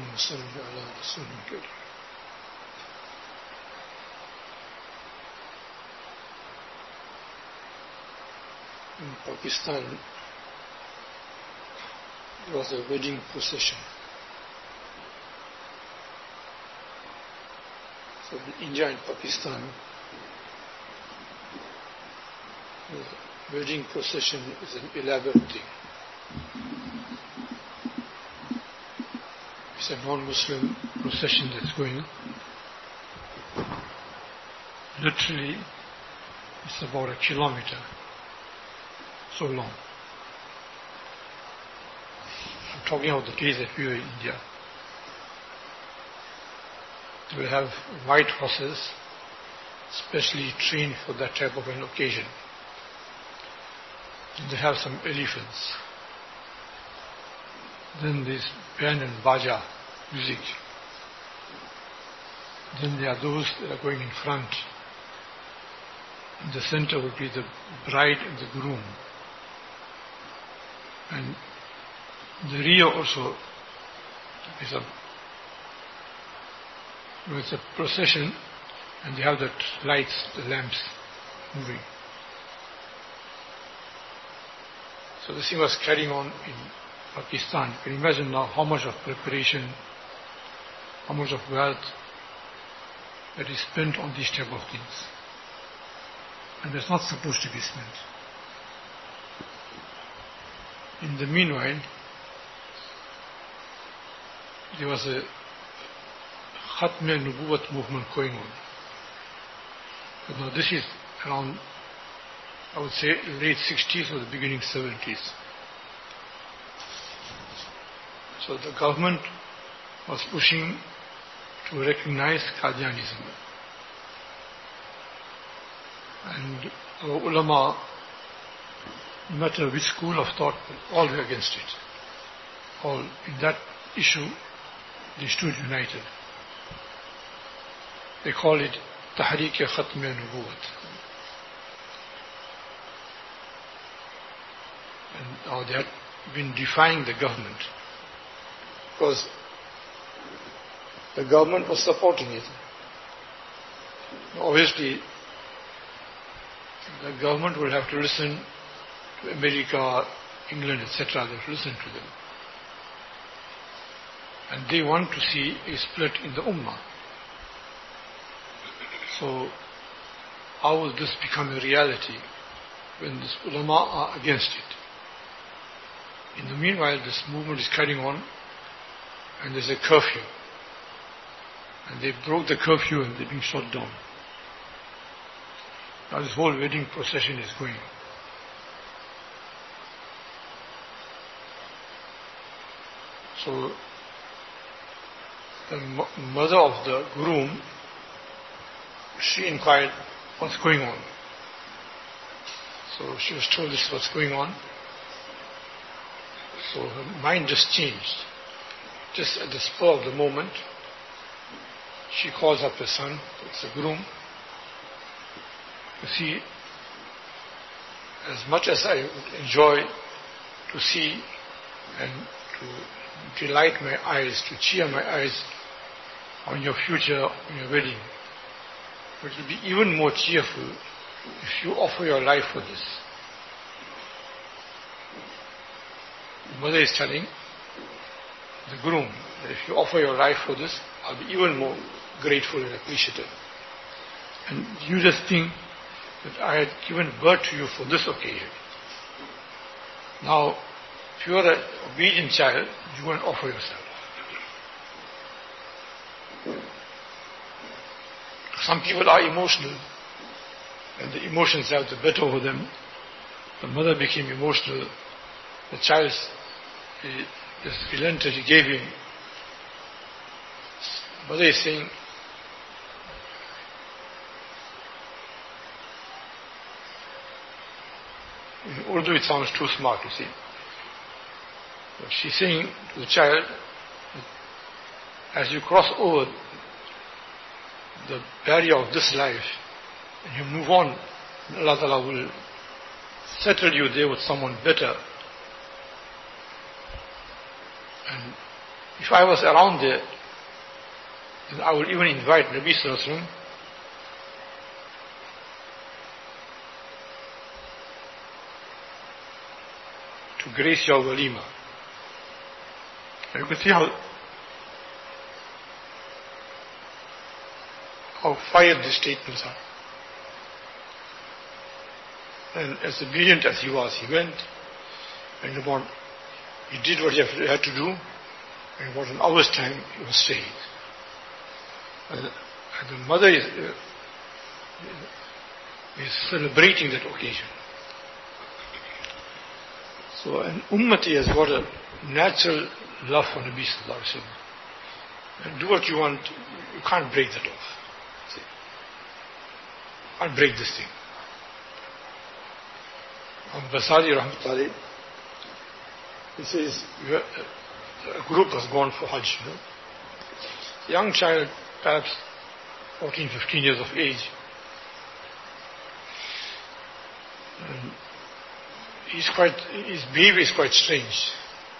اللهم صل على رسول الكريم. In Pakistan, there was a wedding procession. So in India and Pakistan, the wedding procession is an elaborate thing. It's a non-Muslim procession that's going. Literally, it's about a kilometer. So long. I'm talking about the days that we were in India. They will have white horses, specially trained for that type of an occasion. And they have some elephants. Then there's band and baja music. Then there are those that are going in front. In the center would be the bride and the groom. And the rear also is it's a procession, and they have the lights, the lamps moving. So this thing was carrying on in Pakistan. You can imagine now how much of preparation, how much of wealth that is spent on these type of things. And that's not supposed to be spent. In the meanwhile, there was a Khatm Nubuwwat movement going on. But now this is around, I would say, late 60s or the beginning 70s. So the government was pushing to recognize Qadianism. And our ulama, no matter which school of thought, all were against it. All in that issue, they stood united. They call it Tahrik Khatm Nubuwwat. And now they had been defying the government, because the government was supporting it. Obviously, the government will have to listen to America, England, etc. They have to listen to them. And they want to see a split in the Ummah. So, how will this become a reality when the ulama are against it? In the meanwhile, this movement is carrying on, and there's a curfew. And they broke the curfew and they're being shot down. Now this whole wedding procession is going. So the mother of the groom, she inquired what's going on. So she was told this is what's going on. So her mind just changed. Just at the spur of the moment, she calls up her son, it's the groom. You see, as much as I would enjoy to see and to delight my eyes, to cheer my eyes on your future, on your wedding, but it will be even more cheerful if you offer your life for this. The mother is telling the groom that if you offer your life for this, I'll be even more grateful and appreciative. And you just think that I had given birth to you for this occasion. Now, if you are an obedient child, you go and offer yourself. Some people are emotional, and the emotions have the better over them. The mother became emotional. The child just relented, he gave in. Mother is saying, in Urdu it sounds too smart, you see. But she's saying to the child, as you cross over the barrier of this life and you move on, Allah Ta'ala will settle you there with someone better. And If I was around there, then I would even invite Nabi Sallallahu Alaihi Wasallam to grace your walima. And you can see how fired these statements are. And as brilliant as he was, he went, and he did what he had to do, and about an hour's time he was saved. And the mother is celebrating that occasion. So an ummati has got a natural love for Nabi Sallallahu Alaihi Wasallam. And do what you want, you can't break that off. See? You can't break this thing. Basari Rahmatullahi, he says, a group has gone for Hajj. A young child, perhaps 14, 15 years of age. And his behavior is quite strange.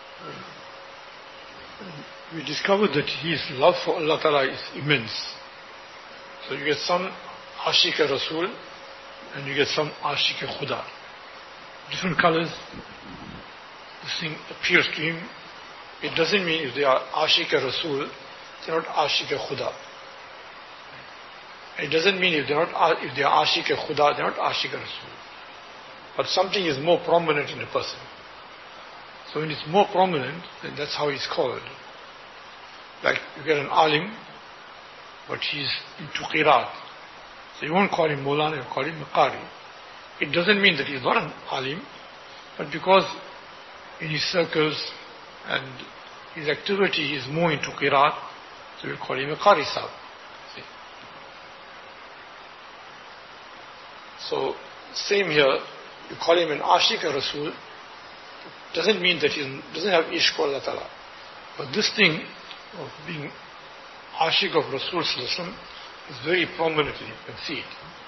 We discovered that his love for Allah Ta'ala is immense. So you get some Ashik Rasul and you get some Ashik Khuda. Different colors. This thing appeals to him. It doesn't mean if they are Ashik Rasul, they are not Ashik Khuda. It doesn't mean if they are Ashik Khuda, they are not Ashik Rasul. But something is more prominent in a person. So when it's more prominent, then that's how he's called. Like you get an alim, but he's into qiraat. So you won't call him Maulana, you call him Qari. It doesn't mean that he's not an alim, but because in his circles and his activity is more into qiraat, so we'll call him a Qari Sahib. So same here, you call him an Ashik Rasul, doesn't mean that he doesn't have ishq for Allah Ta'ala. But this thing of being Ashik of Rasul Sallallahu Alaihi Wasallam is very prominently, you can see it.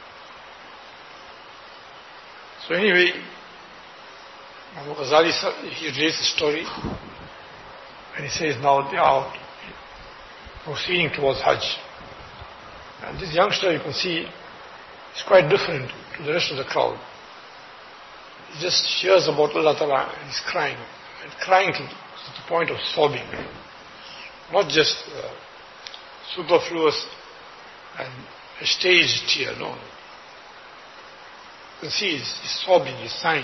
So anyway, Imam Ghazali, he relates the story, and he says now they are out proceeding towards Hajj. And this youngster, you can see, is quite different to the rest of the crowd. He just hears about Allah Ta'ala and he's crying. And crying to the point of sobbing. Not just superfluous and a staged tear, no. You can see he's sobbing, he's sighing.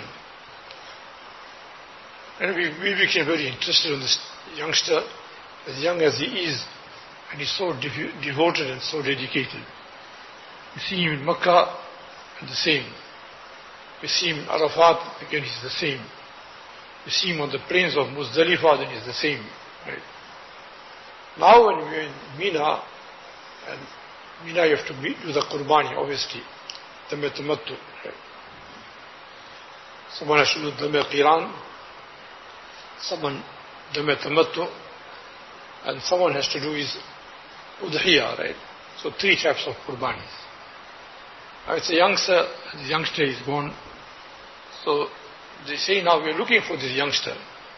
And we became very interested in this youngster, as young as he is, and he's so devoted and so dedicated. We see him in Makkah, and the same. We see him in Arafat, again he's the same. We see him on the plains of Muzdalifah, then he's the same. Right? Now when we're in Mina, and Mina you have to do the Qurbani, obviously. Dhamma Tamattu. Right? Someone has to do Dhamma Qiran, someone Dhamma Tamattu, and someone has to do his Udhiyah, right? So 3 types of Qurbanis. Now it's a youngster, the youngster is gone. So they say now we're looking for this youngster.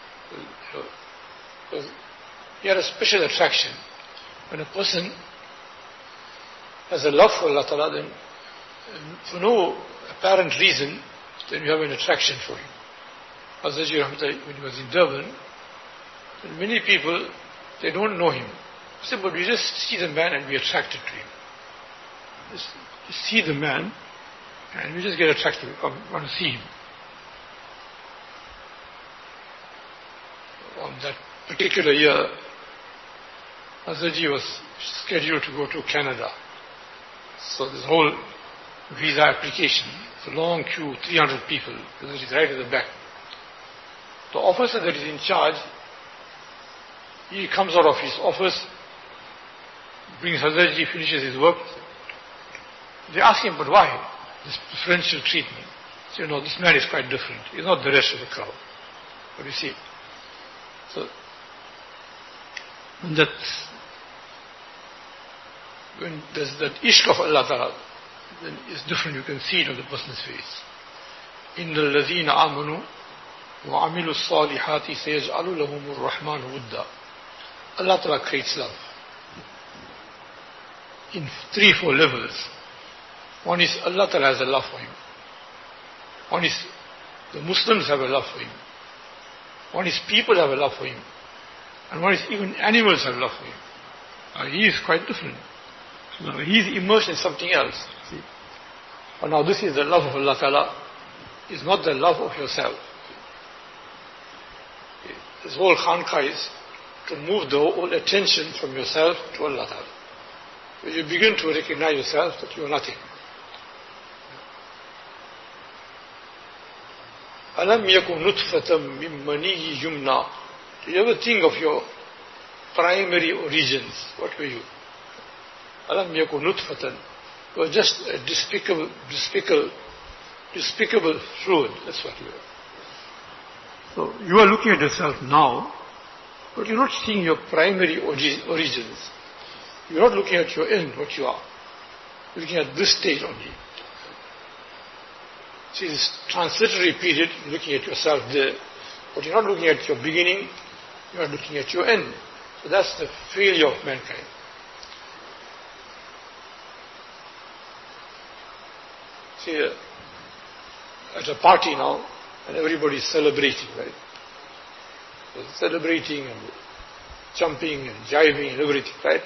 Because he had a special attraction. When a person has a love for Allah Ta'ala, then for no apparent reason, then you have an attraction for him. Hazrat Rahmatullah, when he was in Durban, many people, they don't know him. He said, but we just see the man and we are attracted to him. Just see the man and we just get attracted, we want to see him. On that particular year, Hazratji was scheduled to go to Canada. So this whole visa application, it's a long queue, 300 people, Hazratji is right at the back. The officer that is in charge, he comes out of his office, brings Hazratji, finishes his work. They ask him, but why this preferential treatment? He said, no, this man is quite different. He's not the rest of the crowd. But you see, so when there's that ishq of Allah Ta'ala, then it's different. You can see it on the person's face. إِنَّ الَّذِينَ آمَنُوا وَعَمِلُوا الصَّالِحَاتِ سَيَجْعَلُ لَهُمُ الرَّحْمَنُ وُدًّا Allah Ta'ala creates love in 3-4 levels. One is Allah Ta'ala has a love for him. One is the Muslims have a love for him. One is people have a love for him. And one is even animals have love for him. He is quite different. He is immersed in something else. See? But now this is the love of Allah Ta'ala. It's not the love of yourself. This whole khanqa is to move the whole attention from yourself to Allah Ta'ala. When you begin to recognize yourself that you are nothing. Alam yakun nutfatam min maniyyi yumna. Do you ever think of your primary origins? What were you? Alam yakun nutfatan. You were just a despicable fluid. That's what you are. So you are looking at yourself now, but you're not seeing your primary origins. You're not looking at your end, what you are. You're looking at this state only. See, this transitory period, you're looking at yourself there, but you're not looking at your beginning, you're not looking at your end. So that's the failure of mankind. See, at a party now, and everybody is celebrating, right? They're celebrating and jumping and jiving and everything, right?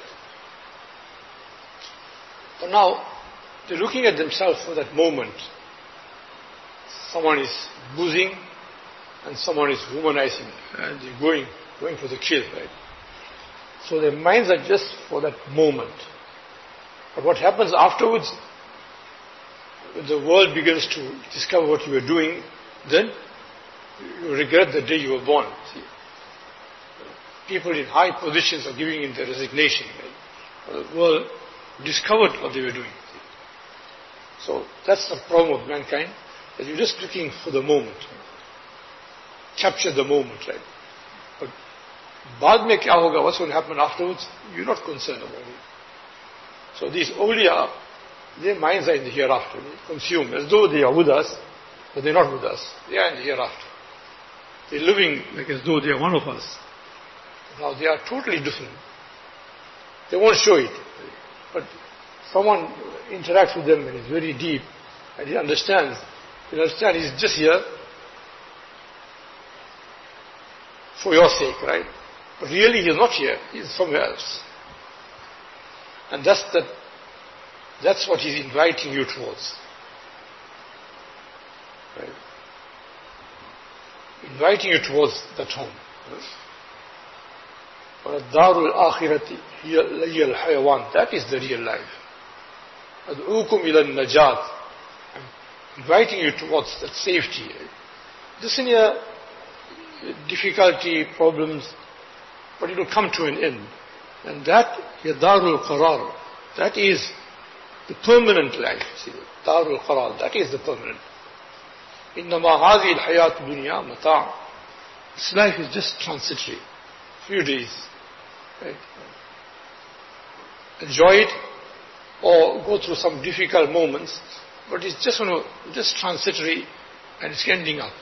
But now, they're looking at themselves for that moment. Someone is boozing and someone is womanizing and they're going for the kill, right? So their minds are just for that moment. But what happens afterwards, when the world begins to discover what you were doing, then you regret the day you were born. See? People in high positions are giving in their resignation. Right? The world discovered what they were doing. See? So that's the problem of mankind, that you're just looking for the moment. Capture the moment, right? But baad mein kya hoga, what's going to happen afterwards, you're not concerned about it. So these awliya, their minds are in the hereafter. They consume as though they are with us, but they're not with us. They are in the hereafter. They're living like as though they are one of us. Now they are totally different. They won't show it. But someone interacts with them and is very deep and he understands. He's just here for your sake, right? But really he's not here. He's somewhere else. And that's what he's inviting you towards. Right? Inviting you towards that home. وَالدَّارُ الْآخِرَةِ هِيَ الْحَيَوَانِ. That is the real life. أَدْعُوكُمْ إِلَى النَّجَاةِ. I'm inviting you towards that safety. This is a difficulty, problems, but it will come to an end. And that, هِيَ دَارُ الْقَرَارِ. That is the permanent life. See, دَارُ الْقَرَارِ. That is the permanent. إِنَّمَا هَذِهِ الْحَيَاةُ الدُّنْيَا مَتَاعٌ. This life is just transitory. Few days. Right? Enjoy it or go through some difficult moments, but it's just transitory and it's ending up.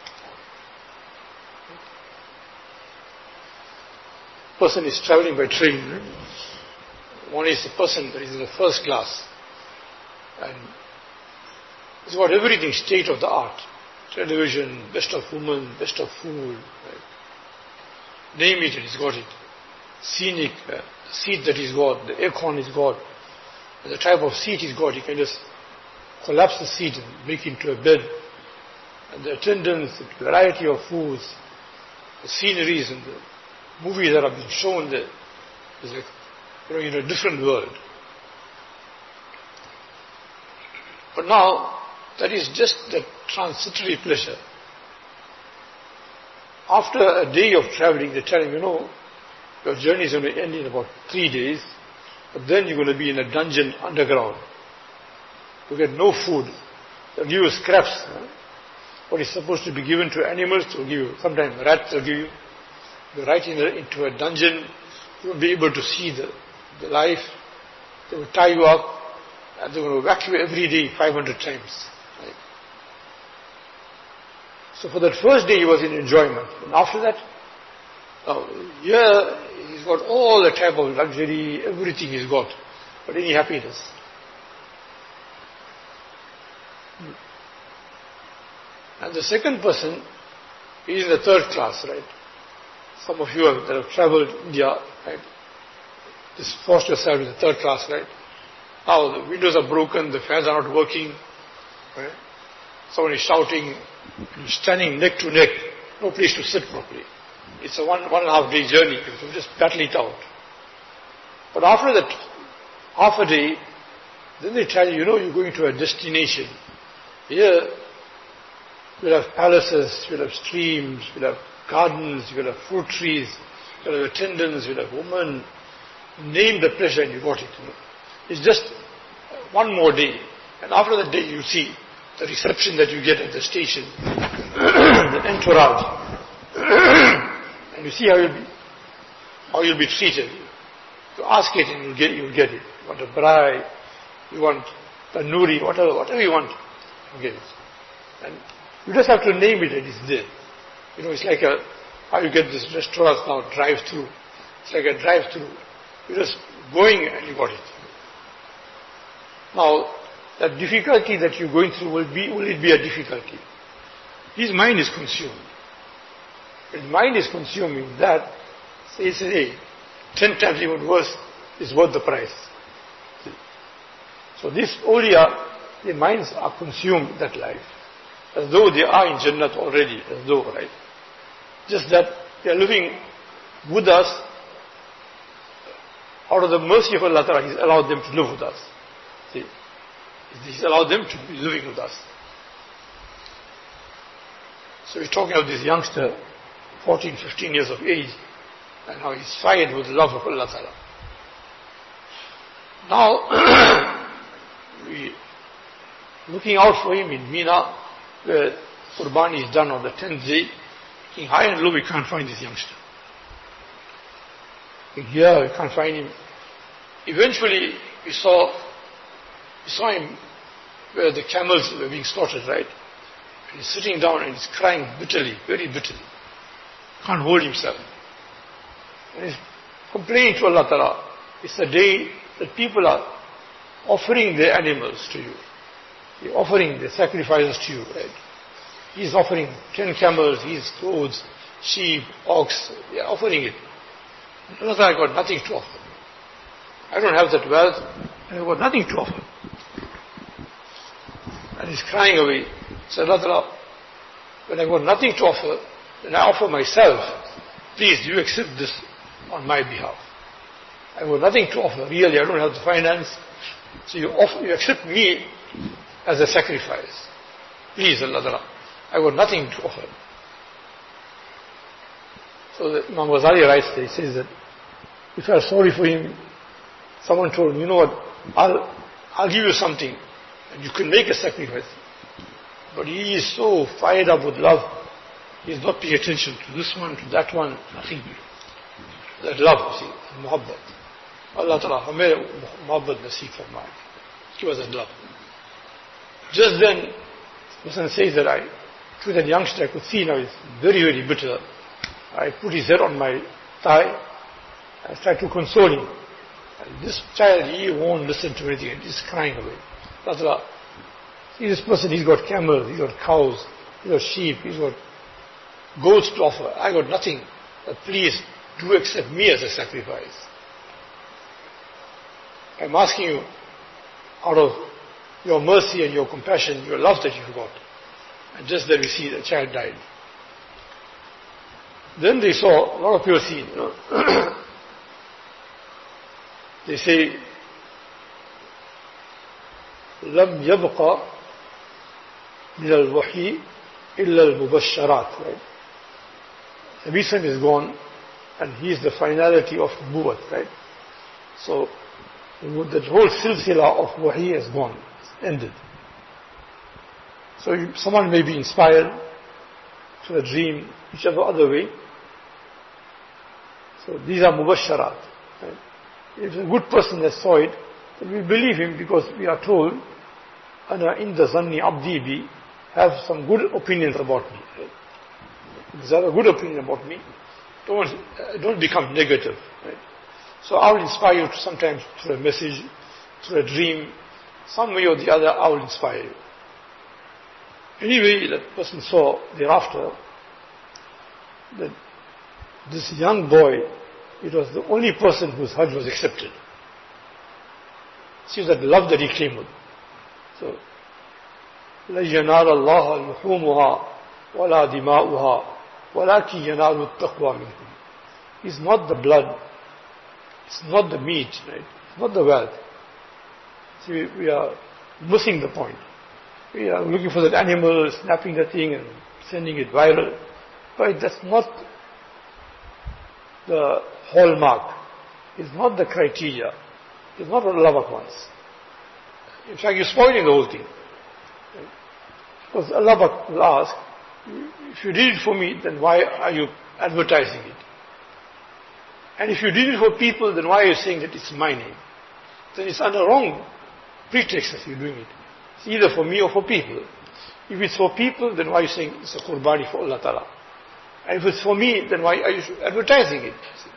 Person is traveling by train. Right? One is a person that is in the first class and it's got everything state of the art. Television, best of woman, best of food. Right? Name it and he's got it. Scenic, the seat that he's got, the aircon he's got, the type of seat he's got, he can just collapse the seat and make it into a bed. And the attendance, the variety of foods, the sceneries and the movies that are being shown there is like, in a different world. But now, that is just the transitory pleasure. After a day of traveling, they tell him, your journey is going to end in about 3 days, but then you're going to be in a dungeon underground. You get no food. They'll give you scraps. What is supposed to be given to animals, they'll give you. Sometimes rats will give you. You're right into a dungeon. You won't be able to see the life. They will tie you up and they're going to whack you every day 500 times. Right? So for that first day he was in enjoyment. And after that, here he's He's got all the type of luxury, everything he's got. But any happiness? And the second person is in the third class, right? Some of you that have traveled India, right? Just forced yourself in the third class, right? Now the windows are broken, the fans are not working, right? Someone is shouting, you're standing neck to neck, no place to sit properly. It's a 1.5 day journey, you just battle it out. But after that half a day, then they tell you, you're going to a destination. Here, you'll have palaces, you'll have streams, you'll have gardens, you'll have fruit trees, you'll have attendants, you'll have women. Name the pleasure and you got it. It's just one more day. And after that day, you see the reception that you get at the station, the entourage. And you see how you'll be treated. You ask it and you'll get it. You want a bride, you want tandoori, whatever you want, you get it. And you just have to name it and it's there. It's like how you get this restaurants now, drive-through. It's like a drive-through. You're just going and you got it. Now, that difficulty that you're going through, will it be a difficulty? His mind is consumed. His mind is consuming that, say, 10 times even worse, is worth the price. See? So this awliya, their minds are consumed that life. As though they are in Jannat already, as though, right? Just that they are living with us. Out of the mercy of Allah Ta'ala, He's allowed them to live with us. See? He's allowed them to be living with us. So we're talking of this youngster, 14, 15 years of age, and how he's fired with the love of Allah Ta'ala. Now, we looking out for him in Mina, where Qurbani is done on the 10th day, looking high and low, we can't find this youngster. Here, we can't find him. Eventually, we saw him where the camels were being slaughtered, right? And he's sitting down and he's crying bitterly, very bitterly. Can't hold himself. And he's complaining to Allah Ta'ala. It's the day that people are offering their animals to you. They're offering their sacrifices to you, right? He's offering 10 camels, his clothes, sheep, ox, they're offering it. Allah Ta'ala, I got nothing to offer. I don't have that wealth, and I've got nothing to offer. And he's crying away. So Allah Ta'ala, when I've got nothing to offer, then I offer myself. Please, do you accept this on my behalf? I've got nothing to offer. Really, I don't have the finance. So you accept me as a sacrifice. Please, Allah Ta'ala, I've got nothing to offer. So Imam Ghazali writes there, he says that if I was sorry for him, someone told me, what, I'll give you something and you can make a sacrifice. But he is so fired up with love, he is not paying attention to this one, to that one, nothing. That love, see, muhabbat. Allah Ta'ala, hame muhabbat naseeb farmaye. Give us that love. Just then, the person says that to that youngster, I could see now he's very, very bitter. I put his head on my thigh. I tried to console him. And this child, he won't listen to anything. He's crying away. Allah, see this person, he's got camels, he's got cows, he's got sheep, he's got goats to offer. I got nothing. But please, do accept me as a sacrifice. I'm asking you, out of your mercy and your compassion, your love that you've got. And just then we see the child died. Then they saw, a lot of people see, they say, لم يبقى من الوحي إلا المبشرات, right? Nabi Sallam is gone and he is the finality of Nubuwwat, right? So the whole silsila of wahi is gone, it's ended. So someone may be inspired to a dream, whichever other way. So these are mubasharat. Right? If a good person that saw it, then we believe him because we are told, Ana inda zanni abdi bi, have some good opinions about me. Right? If they have a good opinion about me, Don't become negative. Right? So I will inspire you sometimes through a message, through a dream, some way or the other I will inspire you. Anyway, that person saw thereafter that this young boy, it was the only person whose Hajj was accepted. See that love that he came with. So, لَن يَنَالَ اللَّهَ لُحُومُهَا وَلَا دِمَاؤُهَا وَلَكِنْ يَنَالُ التَّقْوَى مِنْكُمْ. It's not the blood, it's not the meat, right? It's not the wealth. See, we are missing the point. We are looking for that animal, snapping the thing and sending it viral. But that's not the hallmark. It's not the criteria. It's not what Allah wants. In fact, you're spoiling the whole thing. Because Allah will ask, if you did it for me, then why are you advertising it? And if you did it for people, then why are you saying that it's my name? Then it's under wrong pretext that you're doing it. It's either for me or for people. If it's for people, then why are you saying it's a qurbani for Allah Ta'ala? And if it's for me, then why are you advertising it?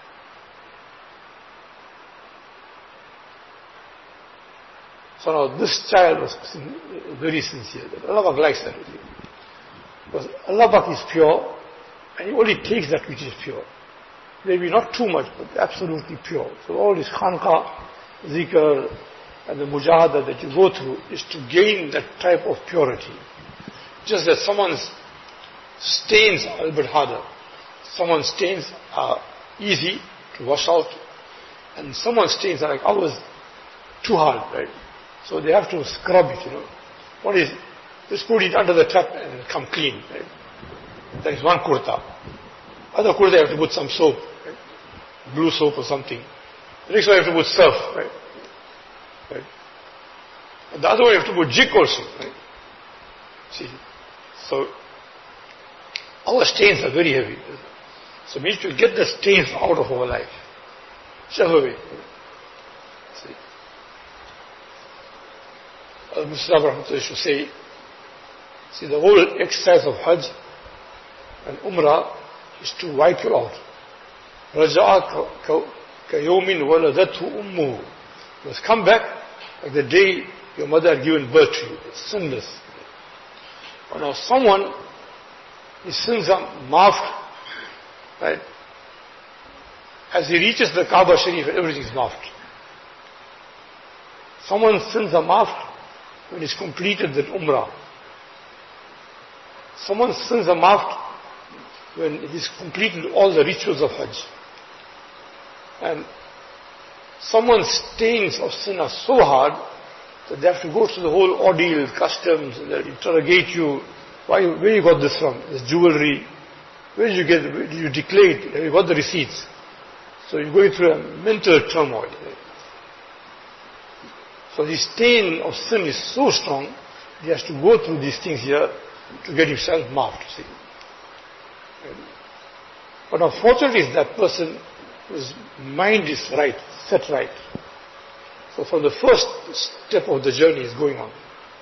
So now this child was very sincere. Allah likes that. Because Allah is pure, and He only takes that which is pure. Maybe not too much, but absolutely pure. So all this khanqa, zikr, and the mujahada that you go through is to gain that type of purity. Just that someone's stains are a bit harder. Someone's stains are easy to wash out, and someone's stains are like ours, too hard, right? So they have to scrub it, What is, just put it under the tap and it'll come clean, right? That is one kurta. Other kurta you have to put some soap, right? Blue soap or something. The next one you have to put surf, right? And the other one you have to put jik also, right? See, so our stains are very heavy. So we need to get the stains out of our life. Shove away. See. Al-Muslim Rahmatullah used to say, see, the whole exercise of Hajj and Umrah is to wipe you out. رَجَعَ كَيَوْمٍ وَلَدَتْهُ أُمُّهُ. You must come back like the day your mother had given birth to you. It's sinless. But now someone, his sins are maafed, right? As he reaches the Kaaba Sharif, everything is maafed. Someone's sins are maafed when he's completed that Umrah. Someone's sins are maafed when he's completed all the rituals of Hajj. And someone's stains of sin are so hard that they have to go through the whole ordeal, customs, they'll interrogate you. Where you got this from? This jewelry. Where did you get it? Where did you declare it? Have you got the receipts? So you're going through a mental turmoil. So the stain of sin is so strong, he has to go through these things here to get himself marked. See. But unfortunately, that person whose mind is right, set right. So from the first step of the journey is going on.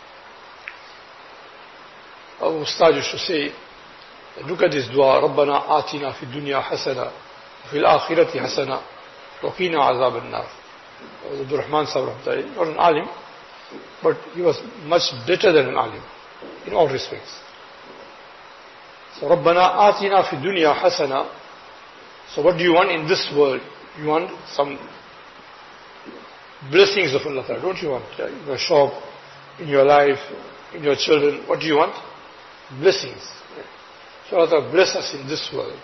Our Ustad used to say, look at this dua, رَبَّنَا آتِنَا فِي الدُّنْيَا حَسَنًا وفي الآخرة حسنة وقنا عذاب النار. Abdul Rahman Sahib, not an alim, but he was much better than an alim in all respects. So ربنا آتنا في الدنيا حسنة. So what do you want in this world? You want some blessings of Allah, don't you want? In your shop, in your life, in your children, what do you want? Blessings. So Allah bless us in this world.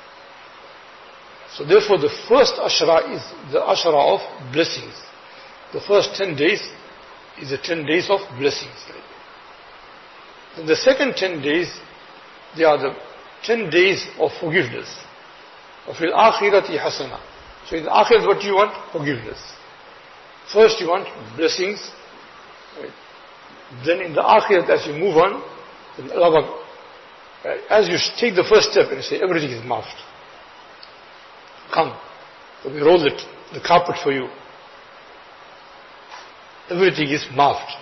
So therefore the first ashra is the ashra of blessings. The first 10 days is the 10 days of blessings. Then the second 10 days, they are the 10 days of forgiveness. وَفِي الْآخِرَةِ حَسَنًا. So in the akhirat, what do you want? Forgiveness. First you want blessings. Right? Then in the akhirat, as you move on, then Allah, as you take the first step and you say, everything is maafed. Come. So we roll the carpet for you. Everything is maafed.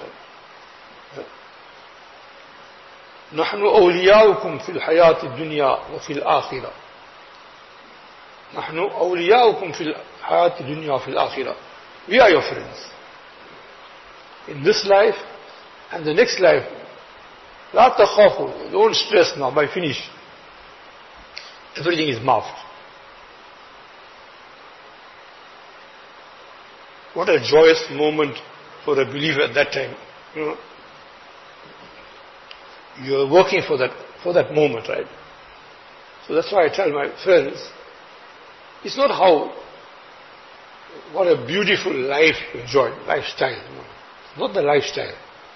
نحن أولياؤكم في الحياة الدنيا وفي الآخرة. نحن أولياؤكم في الحياة الدنيا وفي الآخرة. We are your friends. In this life and the next life. لا تخافوا. Don't stress now. By finish. Everything is marked. What a joyous moment for a believer at that time. You are working for that moment, right? So that's why I tell my friends, it's not what a beautiful life you enjoy, lifestyle. It's not the lifestyle.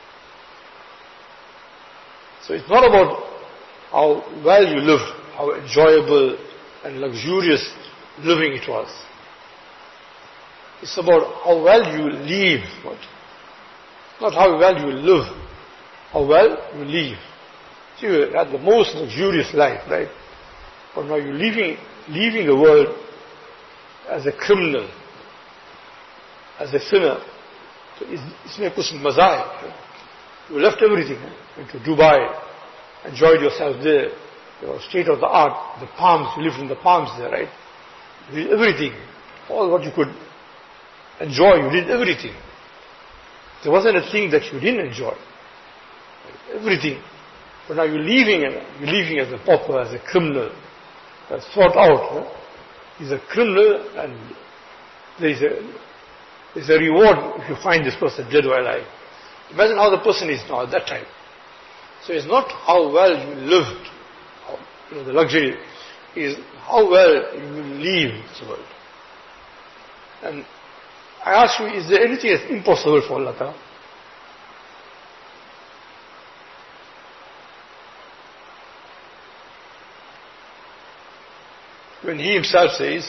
So it's not about how well you lived, how enjoyable and luxurious living it was. It's about how well you live, not how well you live, how well you live. So you had the most luxurious life, right? But now you're leaving the world as a criminal, as a sinner. So isme kuch maza hai. You left everything, went to Dubai, enjoyed yourself there, state of the art, the palms, you lived in the palms there, right? You did everything, all what you could enjoy, you did everything. There wasn't a thing that you didn't enjoy. Everything. But now you're leaving as a pauper, as a criminal, that's thought out. He's a criminal and there's a reward if you find this person dead or alive. Imagine how the person is now at that time. So it's not how well you lived, the luxury is how well you will leave this world. And I ask you, is there anything that's impossible for Allah Ta'ala? When He Himself says,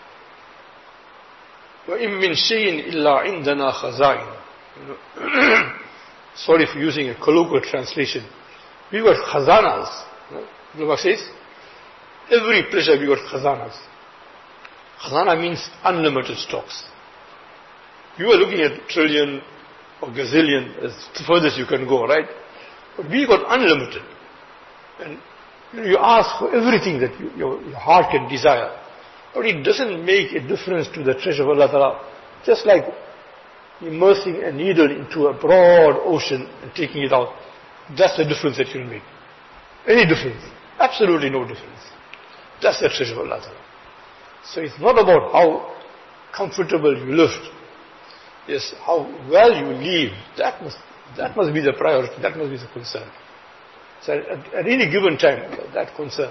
وَإِن مِّن شَيْءٍ إِلَّا عِنْدَنَا خَزَائِنُ. Sorry for using a colloquial translation. We got khazanas. Ulama says, every pleasure we got khazanas. Khazana means unlimited stocks. You are looking at trillion or gazillion, as furthest you can go, right? But we got unlimited. And you ask for everything that your heart can desire. But it doesn't make a difference to the treasure of Allah Ta'ala. Just like immersing a needle into a broad ocean and taking it out. That's the difference that you'll make. Any difference? Absolutely no difference. That's the treasure of Allah Ta'ala. So it's not about how comfortable you lived. Yes, how well you live. That must be the priority. That must be the concern. So at any given time, that concern.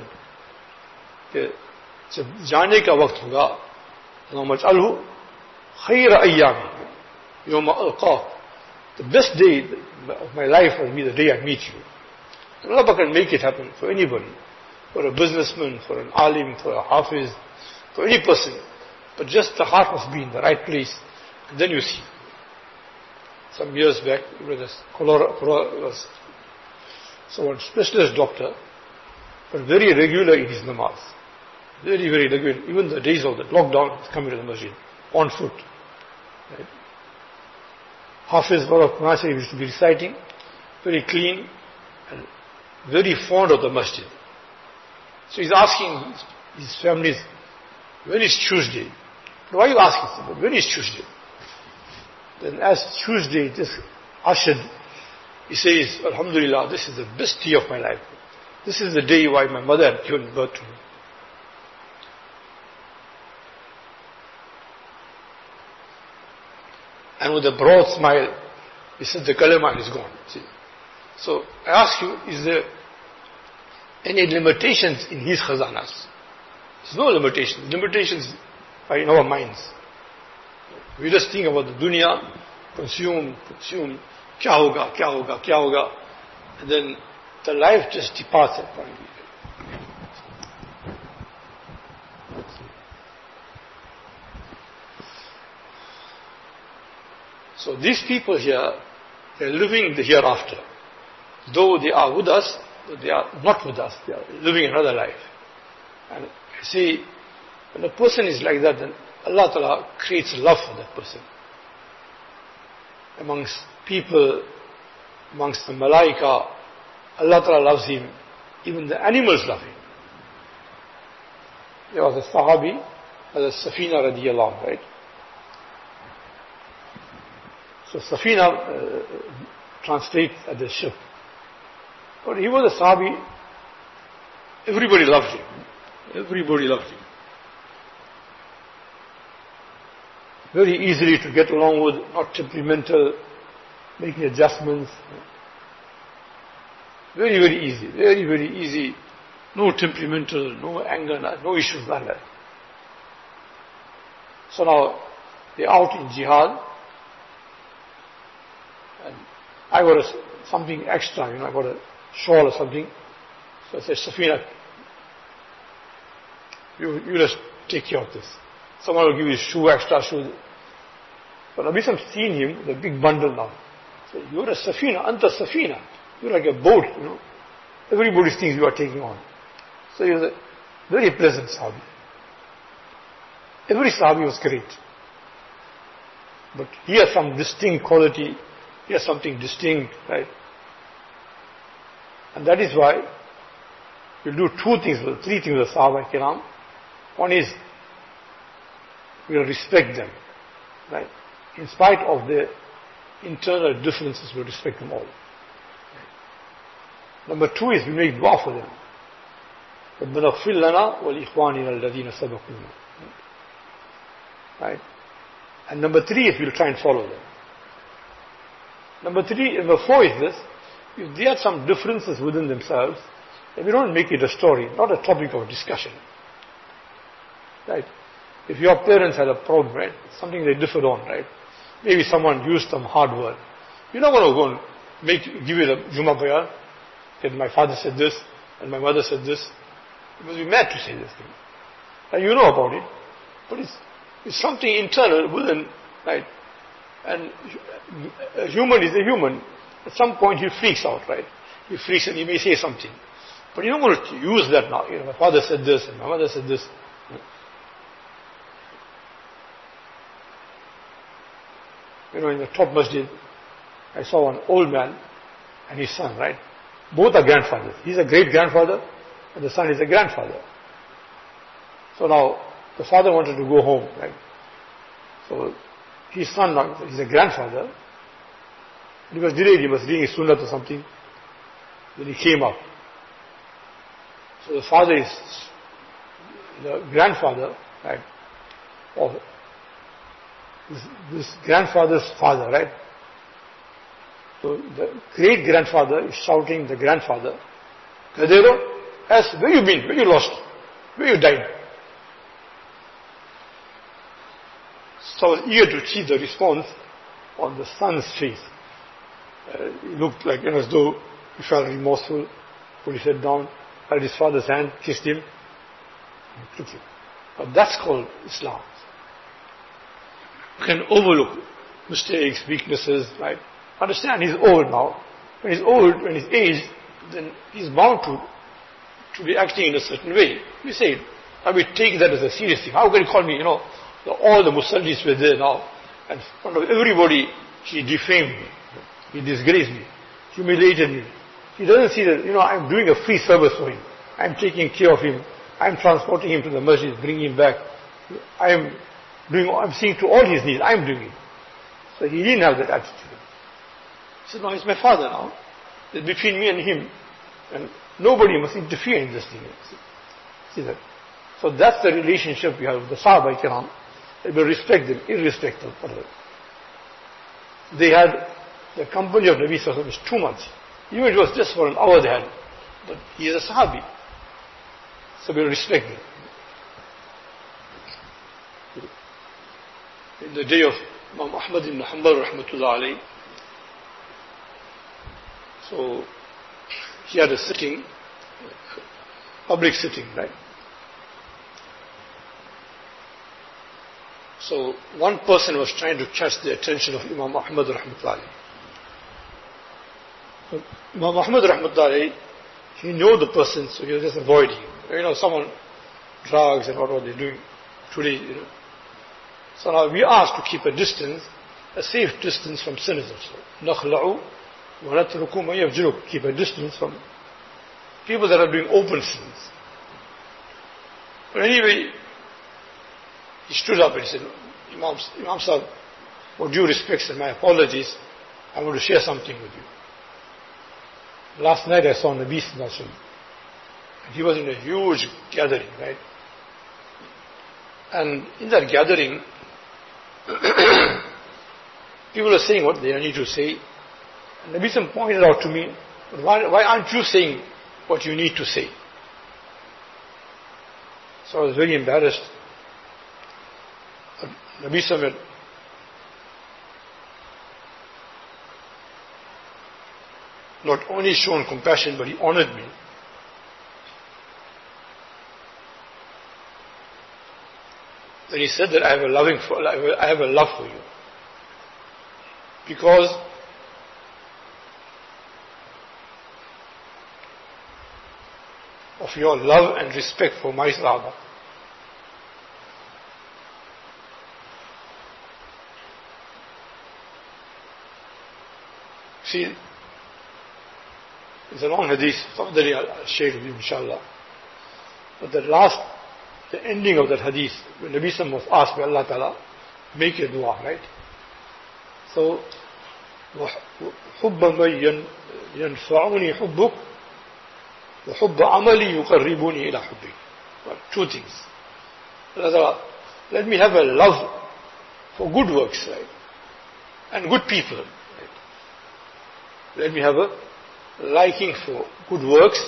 जब जाने का वक्त होगा, नमजअलहु खैर अय्याम यौम अल्क़ाह. The best day of my life will be the day I meet you. And Allah can make it happen for anybody, for a businessman, for an alim, for a hafiz, for any person. But just the heart must be in the right place, and then you see. Some years back, was someone specialist doctor, but very regular in his namaz. Very, very regular. Even the days of the lockdown, he's coming to the masjid, on foot. Right? Hafiz Barak Nasir used to be reciting, very clean, and very fond of the masjid. So he's asking his families, when is Tuesday? Why are you asking? When is Tuesday? Then as Tuesday is ushered, he says, Alhamdulillah, this is the best day of my life. This is the day why my mother had given birth to me. And with a broad smile, he said, the kalima is gone. See? So I ask you, is there any limitations in his khazanas? There's no limitations. Limitations are in our minds. We just think about the dunya, consume, kya hoga, and then the life just departs at one. So these people here, they are living the hereafter. Though they are with us, but they are not with us. They are living another life. And you see, when a person is like that, then Allah Ta'ala creates love for that person. Amongst people, amongst the malaika, Allah Ta'ala loves him. Even the animals love him. There was a Sahabi, Safina radiyallahu anhu, right? So Safina translates as a ship. But he was a Sahabi. Everybody loved him. Everybody loved him. Very easily to get along with, not temperamental, making adjustments. Very, very easy. Very, very easy. No temperamental, no anger, no issues like that. So now, they're out in jihad. And I got something extra, I got a shawl or something. So I said, Safina, you just take care of this. Someone will give you shoe, extra shoes. But Nabi Sallam seen him with a big bundle now. So you're a Safina, Anta Safina. You're like a boat, Everybody thinks you are taking on. So he was a very pleasant Sahabi. Every Sahabi was great. But he has some distinct quality. He has something distinct, right? And that is why we'll do three things with the Sahaba Kiram. One is, we'll respect them, right? In spite of their internal differences, we'll respect them all. Number two is, we make dua for them. رَبَّنَا اغْفِرْ لَنَا وَلِإِخْوَانِنَا الَّذِينَ سَبَقُونَا. Right? And number three is, we'll try and follow them. Number four is this: if they have some differences within themselves, then we don't make it a story, not a topic of discussion. Right? If your parents had a problem, right, something they differed on, right? Maybe someone used some hard word. You're not going to go and give it a Jummah bayan, that my father said this, and my mother said this. You must be mad to say this thing. And you know about it, but it's something internal within, right? And a human is a human. At some point he freaks out, right? He freaks and he may say something. But you're not going to use that now. My father said this and my mother said this. In the top masjid, I saw an old man and his son, right? Both are grandfathers. He's a great-grandfather and the son is a grandfather. So now, the father wanted to go home, right? So, his son, he's a grandfather. He was delayed, he was reading his sunnah or something. Then he came up. So the father is the grandfather, right, of this grandfather's father, right? So the great-grandfather is shouting the grandfather, Gadero, where you been? Where you lost? Where you died? So I was eager to see the response on the son's face. He looked like, as though he felt remorseful, put his head down, held his father's hand, kissed him, and took him. But that's called Islam. You can overlook mistakes, weaknesses, right? Understand, he's old now. When he's old, when he's aged, then he's bound to be acting in a certain way. We say, I will take that as a serious thing. How can you call me, all the Musallis were there now, and in front of everybody, he defamed me. He disgraced me, humiliated me. He doesn't see that, I'm doing a free service for him. I'm taking care of him. I'm transporting him to the masjid, bringing him back. I'm seeing to all his needs. I'm doing it. So he didn't have that attitude. He said, no, he's my father now. It's between me and him. And nobody must interfere in this thing. See that? So that's the relationship we have with the Sahaba Kiram. We will respect them, irrespective of whatever. They had the company of Nabi Sallallahu Alaihi Wasallam is too much. Even if it was just for an hour they had. But he is a Sahabi. So we will respect them. In the day of Imam Ahmad ibn Hanbal rahmatullah alayhi, so he had a sitting, public sitting, right? So one person was trying to catch the attention of Imam Ahmad rahmatullah alayhi. So Imam Ahmad rahmatullah alayhi, he knew the person, so he was just avoiding. Someone, drugs and what were they doing today, So now we are asked to keep a distance, a safe distance from sinners also. نَخْلَعُ وَنَتْرُكُ مَنْ يَفْجُرُكُ. Keep a distance from people that are doing open sins. But anyway, He stood up and he said, Imam Sahib, with due respects and my apologies, I want to share something with you. Last night I saw Nabi Sallallahu Alaihi Wasallam. He was in a huge gathering, right? And in that gathering, people are saying what they need to say. And Nabi Sallallahu pointed out to me, why aren't you saying what you need to say? So I was very embarrassed. Nabi Sallallahu had not only shown compassion, but he honored me. When he said that I have a love for you. Because of your love and respect for my Sahaba. See, it's a long hadith, someday I'll share it with you, inshallah. But the ending of that hadith, when Nabi Sallallahu was asked by Allah Ta'ala, make a dua, right? So, حُبَّ مَنْ يَنْفَعُنِي حُبُّكَ وَحُبَّ عَمَلِي يُقَرِّبُنِي إِلَى حُبِّكَ. Well, two things. Allah Ta'ala, let me have a love for good works, right? And good people, right? Let me have a liking for good works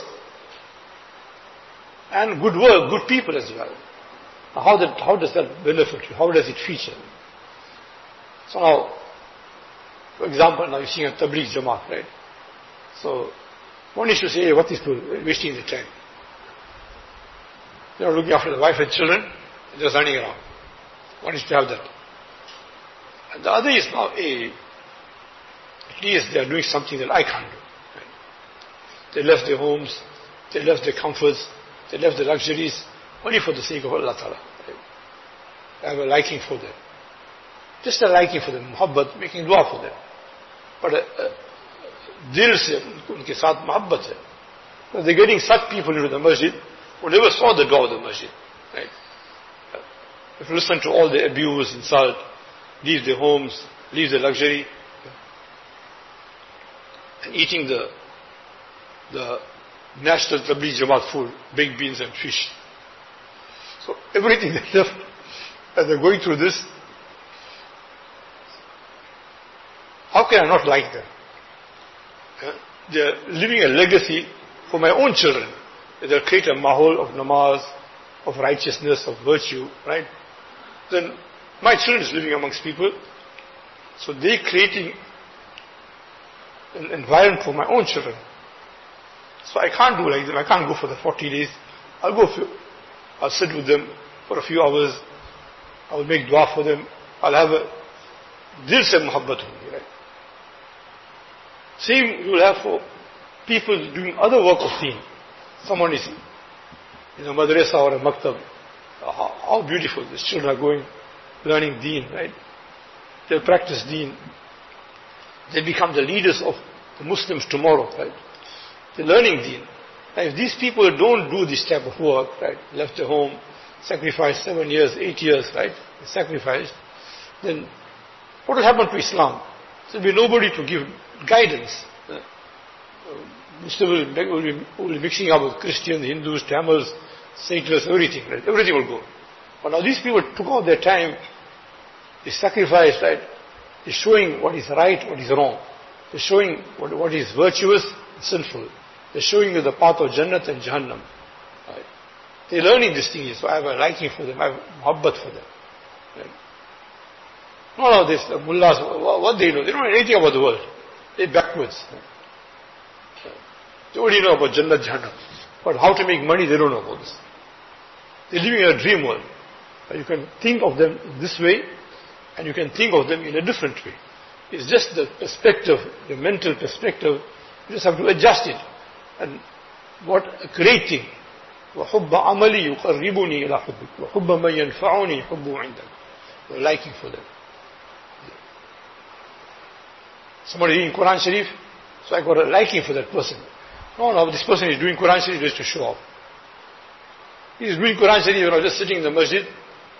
and good people as well. How does that benefit you? How does it feature? So now, for example, now you're seeing a Tabligh Jamaat, right? So, one is to say, what is wasting the time? They're not looking after the wife and children, they're just running around. One is to have that. And the other is now, at least they are doing something that I can't do. Right? They left their homes, they left their comforts, they left their luxuries, only for the sake of Allah Ta'ala. Right? I have a liking for them. Just a liking for them, muhabbat, making dua for them. But dil se unke saath muhabbat hai. Because they're getting such people into the masjid who never saw the door of the masjid. Right? If you listen to all the abuse, insult, leave their homes, leave their luxury, and eating the national Tabligh Jamaat food, baked beans and fish. So everything they left, as they're going through this, how can I not like them? They're leaving a legacy for my own children. They'll create a mahol of namaz, of righteousness, of virtue, right? Then my children is living amongst people, so they're creating an environment for my own children. So I can't do like them. I can't go for the 40 days. I'll sit with them for a few hours. I'll make dua for them. I'll have a dil se muhabbat hogi, right? Same you will have for people doing other work of deen. Someone is in a madrasa or a maktab. How beautiful these children are going, learning deen, right? They'll practice deen. They become the leaders of the Muslims tomorrow, right? They're learning deen. Now if these people don't do this type of work, right, left their home, sacrificed 7 years, 8 years, right, sacrificed, then what will happen to Islam? There will be nobody to give guidance. Muslims will be mixing up with Christians, Hindus, Tamils, Saintless, everything, right? Everything will go. But now these people took out their time, they sacrificed, right? They're showing what is right, what is wrong. They're showing what is virtuous and sinful. They're showing you the path of Jannat and Jahannam. Right? They're learning these things, so I have a liking for them, I have muhabbat for them. Right? No, this mullahs, what they know? They don't know anything about the world. They're backwards. Right? They only know about Jannat, Jahannam. But how to make money, they don't know about this. They're living in a dream world. You can think of them in this way, and you can think of them in a different way. It's just the perspective, the mental perspective. You just have to adjust it. And what a great thing. وَحُبَّ عَمَلِي يُقَرِّبُنِي إِلَى حُبِّكَ وَحُبَّ مَنْ يَنْفَعُنِي حُبُّ عِنْدَكَ. We're liking for them. Somebody reading Quran Sharif, so I got a liking for that person. No, this person is doing Quran Sharif just to show off. He is doing Quran Sharif, just sitting in the masjid,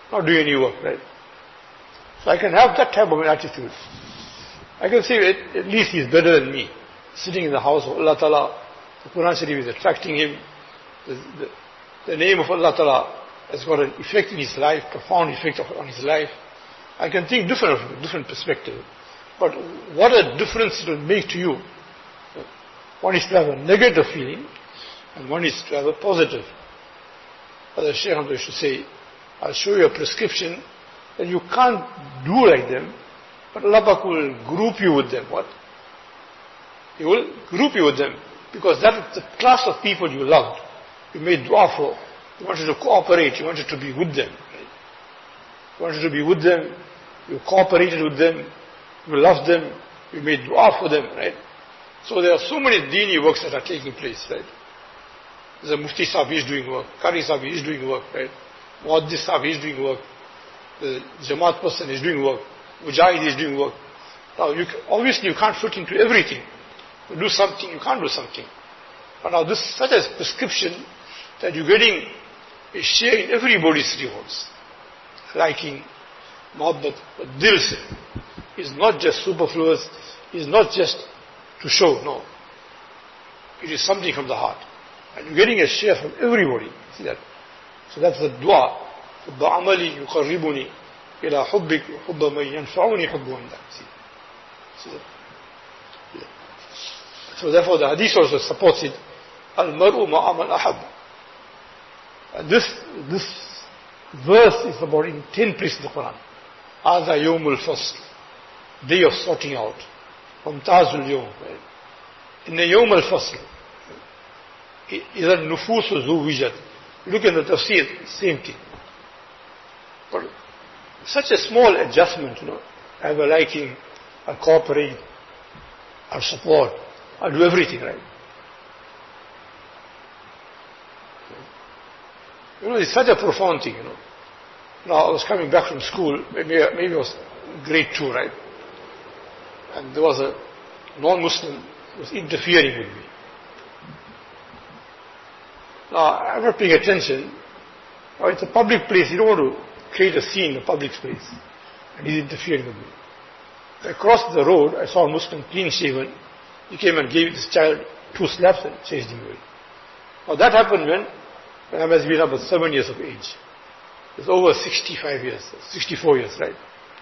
not doing any work, right? So I can have that type of an attitude. I can say, at least he's better than me. Sitting in the house of Allah Ta'ala, the Quran Sharif is attracting him. The name of Allah Ta'ala has got an effect in his life, profound effect on his life. I can think different perspective. But what a difference it will make to you. One is to have a negative feeling, and one is to have a positive. As Shaykh Hamza used to say, I'll show you a prescription that you can't do like them, but Allah Pak will group you with them. What? He will group you with them, because that is the class of people you loved. You made dua for. You wanted to cooperate. You wanted to be with them. Right? You wanted to be with them. You cooperated with them. You loved them. You made dua for them. Right? So there are so many dini works that are taking place. Right? There's a Mufti Sahib, is doing work. Qari Sahib is doing work. Right? Muhaddis Sahib is doing work. The Jamaat person is doing work. Mujahid is doing work. Now, obviously you can't fit into everything. You do something, you can't do something. But now this is such a prescription that you're getting a share in everybody's rewards. Liking, muhabbat, but dil se. It's not just superfluous, it's not just to show, no. It is something from the heart. And you're getting a share from everybody. See that? So that's the dua. حب عملي يقربني إلى حبك وحب من ينفعني حب من that. See that? Yeah. So therefore the hadith also supports it. Al-mar'u ma'a man ahab. And this verse is about in 10 places in the Quran. Hadha yawmul fasl. Day of sorting out. Mumtazul yawm. Inna yawmul fasl. إذا النفوس زوجت. Look at the tafsir, same thing. But such a small adjustment, I have a liking, I cooperate, I support, I do everything, right? It's such a profound thing, Now I was coming back from school, maybe it was grade 2, right? And there was a non-Muslim who was interfering with me. Now, I'm not paying attention. Now, it's a public place. You don't want to create a scene in a public space. And he's interfering with me. I crossed the road. I saw a Muslim, clean shaven. He came and gave this child 2 slaps and chased him away. Now, that happened when I must have been about 7 years of age. It's over 65 years, 64 years, right?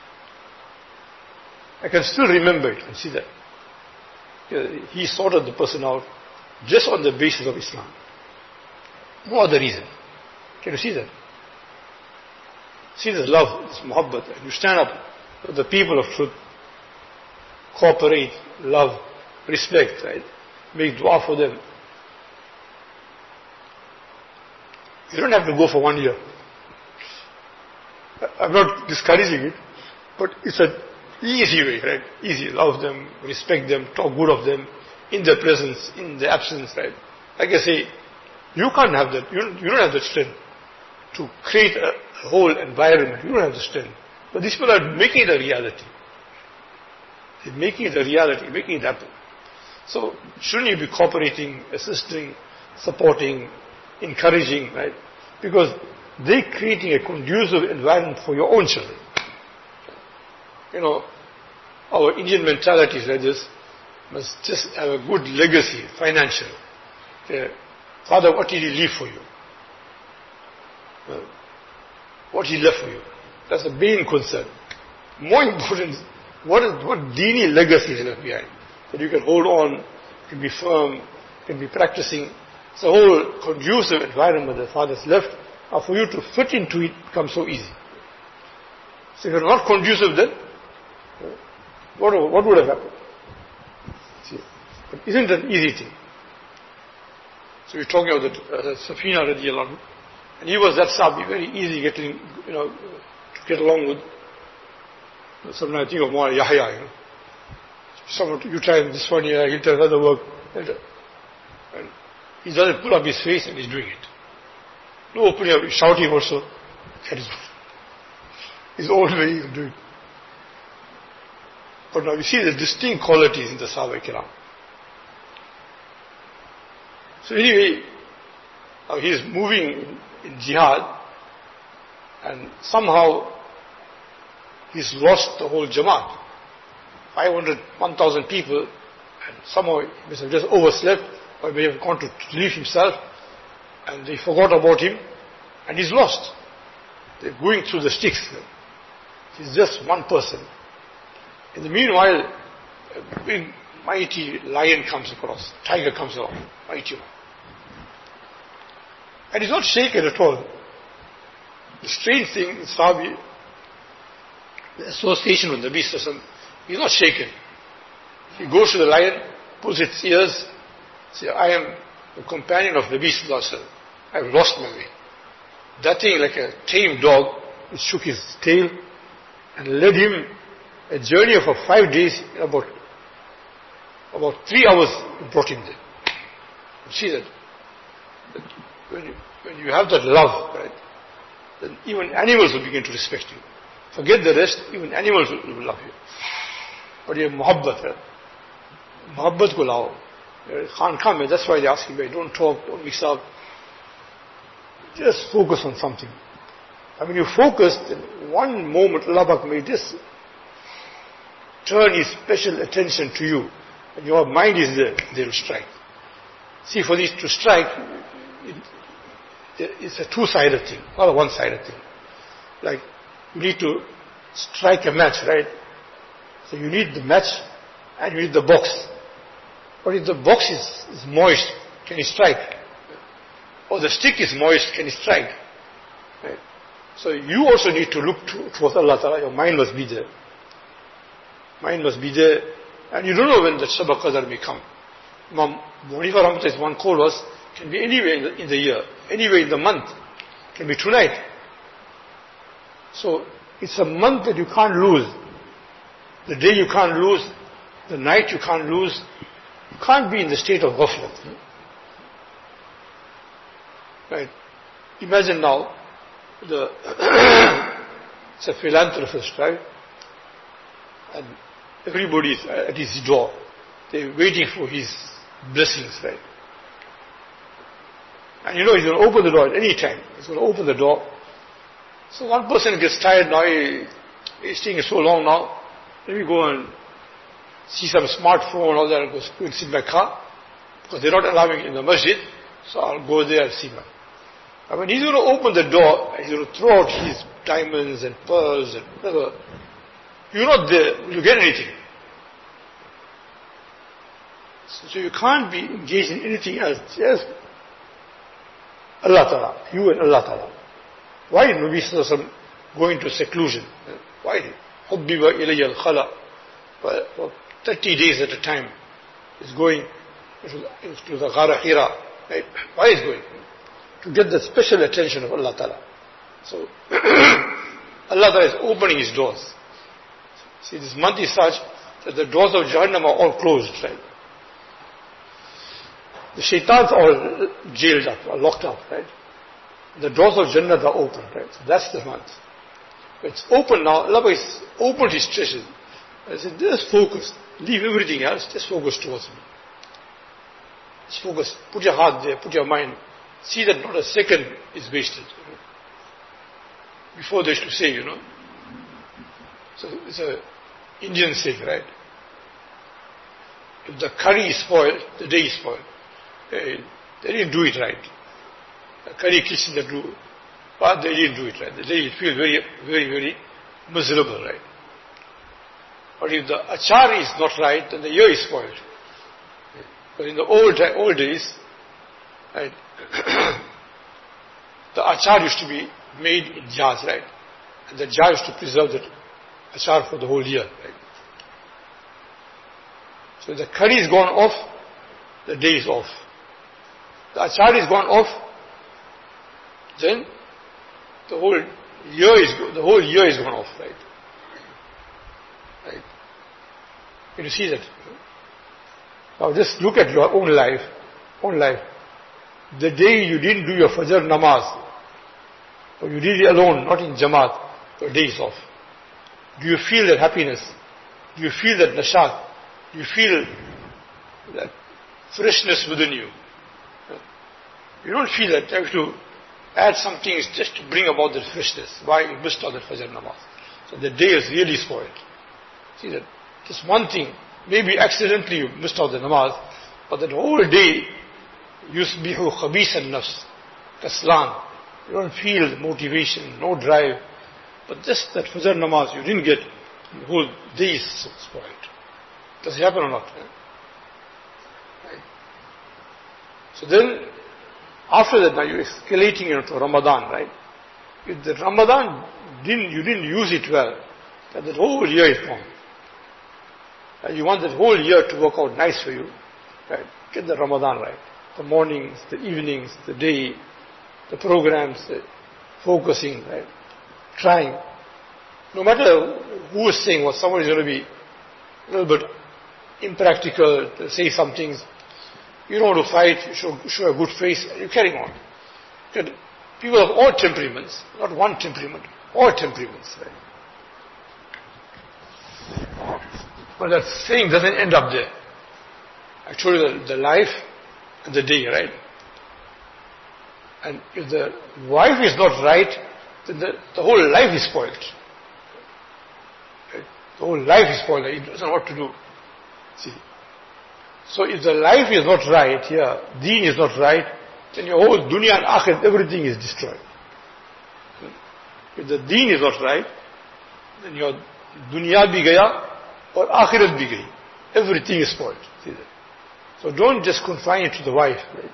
I can still remember it and see that. He sorted the person out just on the basis of Islam. No other reason. Can you see that? See this love, this muhabbat. And you stand up with the people of truth. Cooperate, love, respect, right? Make dua for them. You don't have to go for 1 year. I'm not discouraging it, but it's an easy way, right? Easy. Love them, respect them, talk good of them, in their presence, in their absence, right? Like I say, you can't have that. You don't have the strength to create a whole environment. You don't have the strength. But these people are making it a reality. They're making it a reality, making it happen. So, shouldn't you be cooperating, assisting, supporting, encouraging, right? Because they're creating a conducive environment for your own children. Our Indian mentality is like this. Must just have a good legacy, financial. Father, what did he leave for you? What he left for you? That's the main concern. More important is what dini legacy is left behind. That you can hold on, can be firm, can be practicing. It's a whole conducive environment that father's left. And for you to fit into it becomes so easy. So if you're not conducive then, what would have happened? See, but isn't it an easy thing? So we're talking about the Safina radiallahu anhu. And he was that Sahabi, very easy to get along with. Sometimes I think of more Yahya, Someone, you try this one year, he'll tell another work. And he doesn't pull up his face and he's doing it. No opening up, shouting also. That is his own way of doing it. But now you see the distinct qualities in the Sahaba Kiram. So anyway, now he is moving in jihad, And somehow he's lost the whole Jamaat. 500, 1,000 people, and somehow he must have just overslept, or may have gone to relieve himself, and they forgot about him, and he's lost. They're going through the sticks. He's just one person. In the meanwhile, a big, mighty lion comes across, tiger comes along, mighty one. And he's not shaken at all. The strange thing in Sahabi, the association with the Nabi Sallallahu Alaihi Wasallam, he's not shaken. He goes to the lion, pulls its ears, says, I am the companion of Nabi Sallallahu Alaihi Wasallam. I have lost my way. That thing, like a tame dog, it shook his tail and led him a journey of 5 days. In about 3 hours, it brought him there. You see that when you have that love, right, then even animals will begin to respect you. Forget the rest, even animals will love you. But you have muhabbat, right? Muhabbat ko lao. Can't come, that's why they ask him, don't talk, don't mix up. Just focus on something. And when you focus, in one moment Allah may just turn His special attention to you. And your mind is there, they will strike. See, for this to strike, it's a two-sided thing, not a one-sided thing. Like, you need to strike a match, right? So you need the match and you need the box. But if the box is moist, can you strike? Or the stick is moist, can you strike? Right? So you also need to look towards Allah Ta'ala. Your mind must be there. Mind must be there. And you don't know when the Shab Qadr may come. Imam Munifa Rahmatullah, one call was, can be anywhere in the year, anywhere in the month, can be tonight. So it's a month that you can't lose. The day you can't lose, the night you can't lose. You can't be in the state of ghaflat. Right? Imagine now, it's a philanthropist, right? And everybody is at his door. They're waiting for his blessings, right? And you know he's going to open the door at any time. He's going to open the door. So one person gets tired now, he's staying so long now. Let me go and see some smartphone and all that, and go and sit in my car. Because they're not allowing it in the masjid. So I'll go there and see my. And when he's going to open the door, he's going to throw out his diamonds and pearls and whatever. You're not there. Will you get anything? So you can't be engaged in anything else. Yes. Allah Ta'ala. You and Allah Ta'ala. Why did Nabi Sallallahu Alaihi Wasallam go into seclusion? Why did Hubbiba ilayya al-khala? For 30 days at a time. He's going to the Ghar Hira. Right? Why is going? To get the special attention of Allah Ta'ala. So, Allah Ta'ala is opening His doors. See, this month is such that the doors of Jahannam are all closed, right? The shaitans are all jailed up, are locked up, right? The doors of Jannah are open, right? So that's the month. It's open now. Allah has opened His treasures. I said, just focus. Leave everything else. Just focus towards Me. Just focus. Put your heart there. Put your mind. See that not a second is wasted. Before they used to say, So it's a Indian saying, right? If the curry is spoiled, the day is spoiled. They didn't do it right. The curry kissing the glue, but they didn't do it right. They feel very, very, very miserable, right? But if the achar is not right, then the year is spoiled. But in the old days, right, the achar used to be made in jars, right? And the jar used to preserve the achar for the whole year, right? So if the curry is gone off, the day is off. The achar is gone off, then the whole year is gone off, right? Right? Can you see that? Now just look at your own life. The day you didn't do your Fajr namaz, or you did it alone, not in Jamaat, your day is off. Do you feel that happiness? Do you feel that nashat? Do you feel that freshness within you? You don't feel that. You have to add some things just to bring about the freshness. Why you missed out the Fajr namaz. So the day is really spoiled. See that just one thing, maybe accidentally you missed out the namaz, but that whole day, yusbihu khabisan nafs, kaslan. You don't feel the motivation, no drive. But just that Fajr namaz you didn't get, the whole day is spoiled. Does it happen or not? Right? So then, after that, now you're escalating into Ramadan, right? If the Ramadan you didn't use it well, then that whole year is gone. And you want that whole year to work out nice for you, right? Get the Ramadan right. The mornings, the evenings, the day, the programs, the focusing, right? Trying. No matter who is saying what, someone is going to be a little bit impractical, to say some things. You don't want to fight, you show a good face, you carry on. People of all temperaments, not one temperament, all temperaments. Right? But that saying doesn't end up there. I told you the life and the day, right? And if the wife is not right, then the whole life is spoiled. Right? The whole life is spoiled. He doesn't know what to do. See? So if the life is not right here, deen is not right, then your whole dunya and akhirat, everything is destroyed. If the deen is not right, then your dunya bhi gaya or akhirat bhi gayi. Everything is spoiled. See that? So don't just confine it to the wife. Right?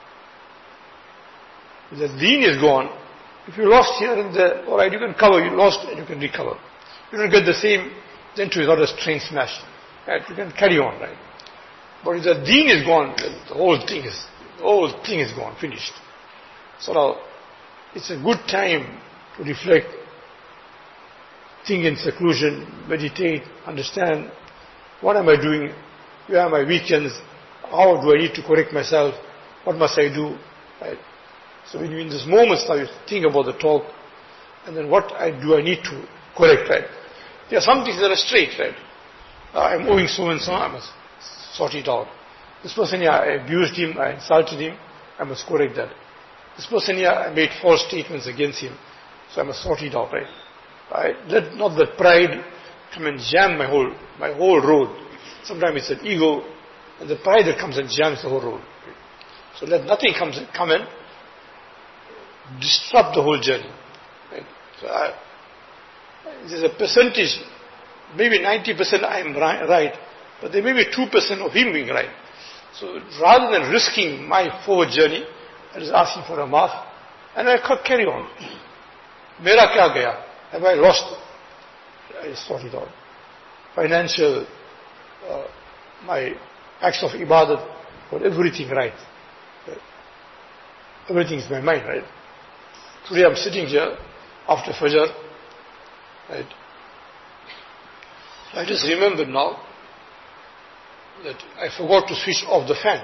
If the deen is gone, if you lost here and there, alright, you can cover, you lost and you can recover. You don't get the same, then too is not a train smash. Right? You can carry on, right? But if the deen is gone, the whole thing is gone, finished. So now, it's a good time to reflect, think in seclusion, meditate, understand, what am I doing, where are my weekends, how do I need to correct myself, what must I do, right? So when you're in these moments now, you think about the talk, and then what I need to correct, right? There are some things that are straight, right? I'm owing so and so, I must sort it out. This person here, I abused him, I insulted him, I must correct that. This person here, I made false statements against him, so I must sort it out, right? Let not the pride come and jam my whole road. Sometimes it's an ego, and the pride that comes and jams the whole road. Right? So let nothing come and disrupt the whole journey. Right? So there's a percentage, maybe 90% I am right, but there may be 2% of him being right. So rather than risking my forward journey, I was asking for a maaf, and I could carry on. Mera kya gaya? Have I lost? I sort it out. Financial, my acts of ibadat, got everything right. Everything is my mind, right? Today I'm sitting here after Fajr, right? I just remembered now that I forgot to switch off the fan.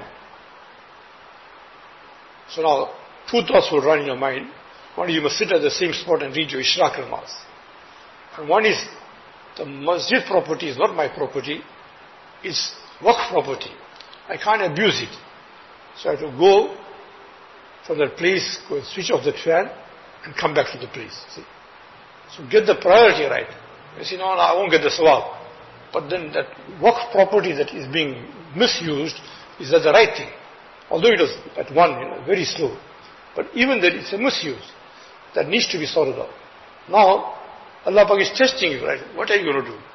So now, two thoughts will run in your mind. One is you must sit at the same spot and read your Ishraq namaz. And one is, the masjid property is not my property, it's waqf property. I can't abuse it. So I have to go from that place, go and switch off that fan, and come back to the place. See? So get the priority right. You see, no, I won't get the sawab. But then that waqf property that is being misused, is that the right thing? Although it was at one, very slow. But even that it's a misuse. That needs to be sorted out. Now, Allah Pak is testing you, right? What are you going to do?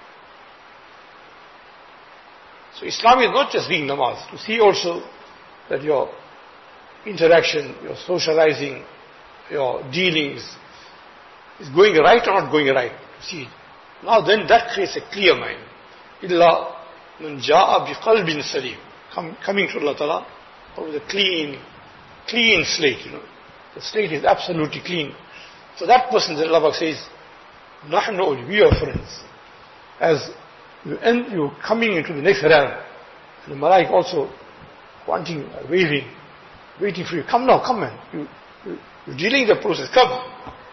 So Islam is not just being namaz. To see also that your interaction, your socializing, your dealings is going right or not going right. To see it. Now then that creates a clear mind. Illa man ja'a bi qalbin salim. Coming to Allah Ta'ala with a clean slate, The slate is absolutely clean. So that person, that Allah says, Nahnu, we are friends. As you're coming into the next realm, and the Malaik also wanting, waiting for you. Come now, come man. You're dealing the process, come.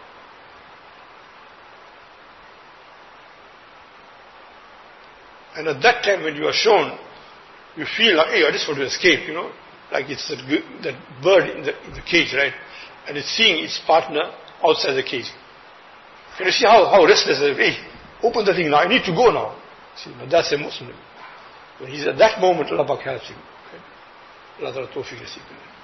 And at that time when you are shown, you feel like, hey, I just want to escape, like it's that bird in the cage, right? and it's seeing its partner outside the cage. Can you see how restless it is? Hey, open the thing now, I need to go now. See, but that's a Muslim. When he's at that moment, Allah Pak helps him. Okay? Allah Ta'ala tawfiq nasib.